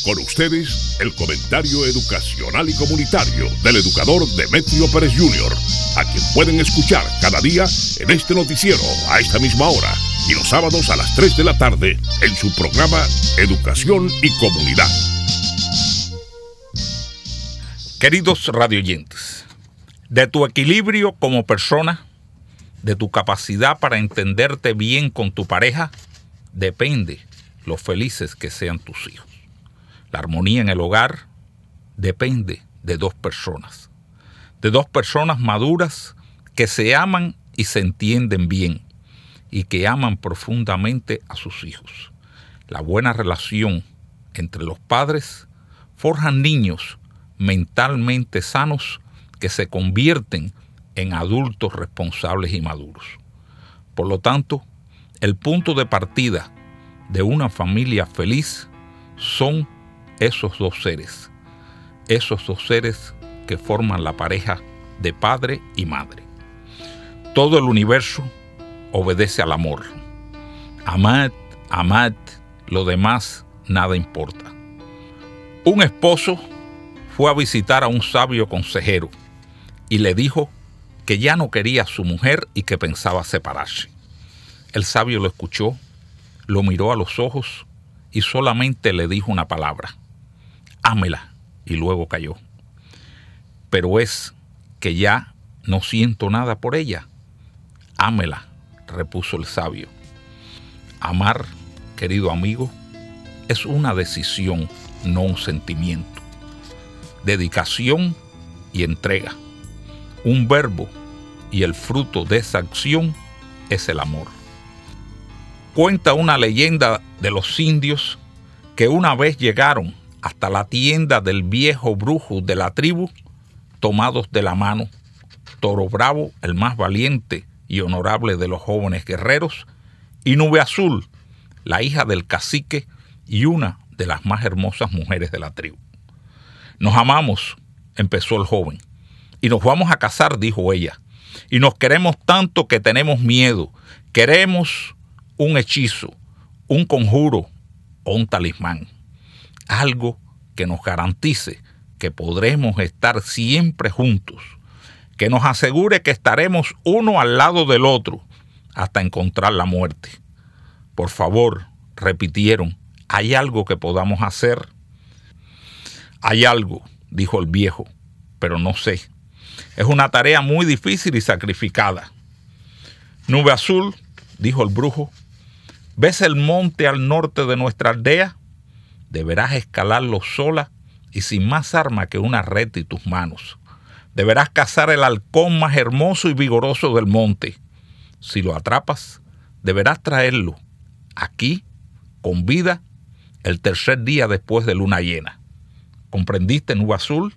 Con ustedes, el comentario educacional y comunitario del educador Demetrio Pérez Jr., a quien pueden escuchar cada día en este noticiero a esta misma hora y los sábados a las 3 de la tarde en su programa Educación y Comunidad. Queridos radioyentes, de tu equilibrio como persona, de tu capacidad para entenderte bien con tu pareja, depende lo felices que sean tus hijos. La armonía en el hogar depende de dos personas maduras que se aman y se entienden bien y que aman profundamente a sus hijos. La buena relación entre los padres forjan niños mentalmente sanos que se convierten en adultos responsables y maduros. Por lo tanto, el punto de partida de una familia feliz son esos dos seres que forman la pareja de padre y madre. Todo el universo obedece al amor. Amad, amad, lo demás nada importa. Un esposo fue a visitar a un sabio consejero y le dijo que ya no quería a su mujer y que pensaba separarse. El sabio lo escuchó, lo miró a los ojos y solamente le dijo una palabra: ámela, y luego cayó. Pero es que ya no siento nada por ella. Ámela, repuso el sabio. Amar, querido amigo, es una decisión, no un sentimiento. Dedicación y entrega. Un verbo, y el fruto de esa acción es el amor. Cuenta una leyenda de los indios que una vez llegaron hasta la tienda del viejo brujo de la tribu, tomados de la mano, Toro Bravo, el más valiente y honorable de los jóvenes guerreros, y Nube Azul, la hija del cacique y una de las más hermosas mujeres de la tribu. Nos amamos, empezó el joven, y nos vamos a casar, dijo ella, y nos queremos tanto que tenemos miedo, queremos un hechizo, un conjuro o un talismán. Algo que nos garantice que podremos estar siempre juntos, que nos asegure que estaremos uno al lado del otro hasta encontrar la muerte. Por favor, repitieron, ¿hay algo que podamos hacer? Hay algo, dijo el viejo, pero no sé. Es una tarea muy difícil y sacrificada. Nube Azul, dijo el brujo, ¿ves el monte al norte de nuestra aldea? Deberás escalarlo sola y sin más arma que una red y tus manos. Deberás cazar el halcón más hermoso y vigoroso del monte. Si lo atrapas, deberás traerlo aquí, con vida, el tercer día después de luna llena. ¿Comprendiste, Nube Azul?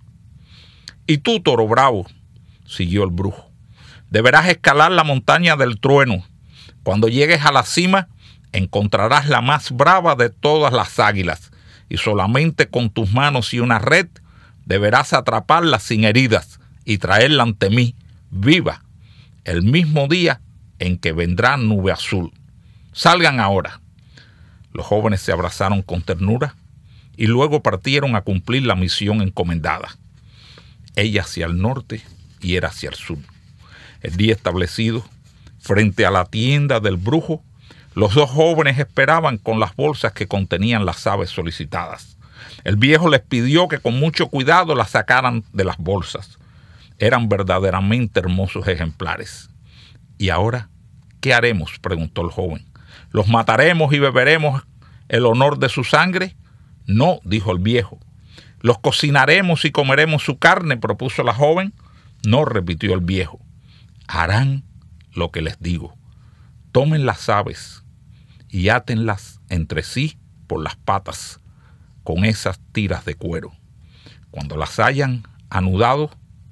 Y tú, Toro Bravo, siguió el brujo, deberás escalar la montaña del trueno. Cuando llegues a la cima, encontrarás la más brava de todas las águilas, y solamente con tus manos y una red deberás atraparla sin heridas y traerla ante mí, viva, el mismo día en que vendrá Nube Azul. Salgan ahora. Los jóvenes se abrazaron con ternura y luego partieron a cumplir la misión encomendada. Ella hacia el norte y él hacia el sur. El día establecido, frente a la tienda del brujo, los dos jóvenes esperaban con las bolsas que contenían las aves solicitadas. El viejo les pidió que con mucho cuidado las sacaran de las bolsas. Eran verdaderamente hermosos ejemplares. ¿Y ahora qué haremos?, preguntó el joven. ¿Los mataremos y beberemos el honor de su sangre? No, dijo el viejo. ¿Los cocinaremos y comeremos su carne?, propuso la joven. No, repitió el viejo. Harán lo que les digo. Tomen las aves y átenlas entre sí por las patas con esas tiras de cuero. Cuando las hayan anudado,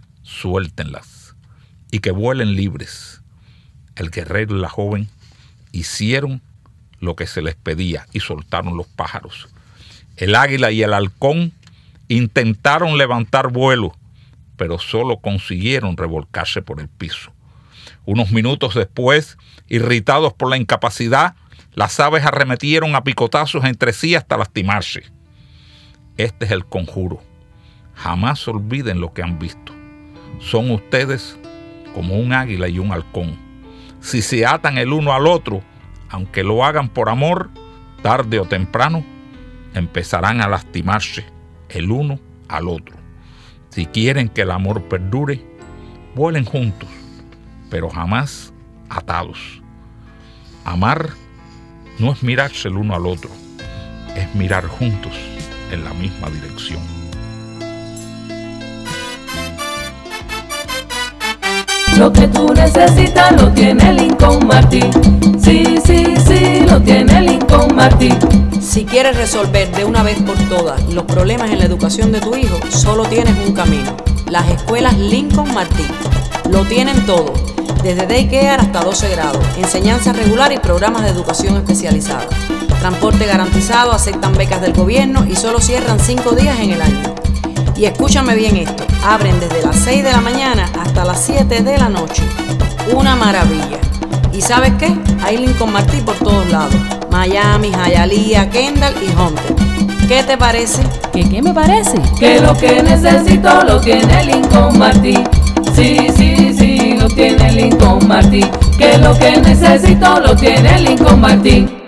suéltenlas y que vuelen libres. El guerrero y la joven hicieron lo que se les pedía y soltaron los pájaros. El águila y el halcón intentaron levantar vuelo, pero solo consiguieron revolcarse por el piso. Unos minutos después, irritados por la incapacidad, las aves arremetieron a picotazos entre sí hasta lastimarse. Este es el conjuro. Jamás olviden lo que han visto. Son ustedes como un águila y un halcón. Si se atan el uno al otro, aunque lo hagan por amor, tarde o temprano empezarán a lastimarse el uno al otro. Si quieren que el amor perdure, vuelen juntos, pero jamás atados. Amar no es mirarse el uno al otro, es mirar juntos en la misma dirección. Lo que tú necesitas lo tiene Lincoln Martin. Sí, sí, sí, lo tiene Lincoln Martin. Si quieres resolver de una vez por todas los problemas en la educación de tu hijo, solo tienes un camino: las escuelas Lincoln Martin. Lo tienen todo, desde daycare hasta 12 grados, enseñanza regular y programas de educación especializada. Transporte garantizado, aceptan becas del gobierno y solo cierran 5 días en el año. Y escúchame bien esto, abren desde las 6 de la mañana hasta las 7 de la noche. Una maravilla. ¿Y sabes qué? Hay Lincoln Martin por todos lados: Miami, Hialeah, Kendall y Hunter. ¿Qué te parece? ¿Qué me parece? Que lo que necesito lo tiene Lincoln Martin. Sí, sí, sí, lo tiene Lincoln Martin. Que lo que necesito lo tiene Lincoln Martin.